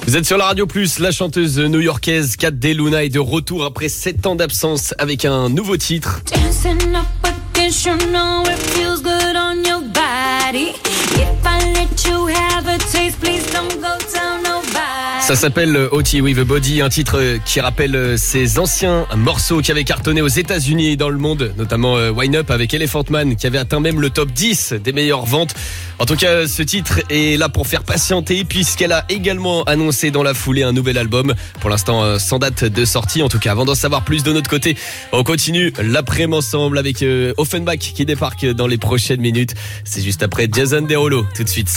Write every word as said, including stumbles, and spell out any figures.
Vous êtes sur la Radio Plus, la chanteuse new-yorkaise Kat Deluna est de retour après sept ans d'absence avec un nouveau titre. Ça s'appelle O T With A Body, un titre qui rappelle ses anciens morceaux qui avaient cartonné aux États-Unis et dans le monde, notamment Wine Up avec Elephant Man qui avait atteint même le top dix des meilleures ventes. En tout cas, ce titre est là pour faire patienter puisqu'elle a également annoncé dans la foulée un nouvel album, pour l'instant sans date de sortie. En tout cas, avant d'en savoir plus de notre côté, on continue l'après-midi ensemble avec Offenbach qui débarque dans les prochaines minutes. C'est juste après Jason Derulo, tout de suite.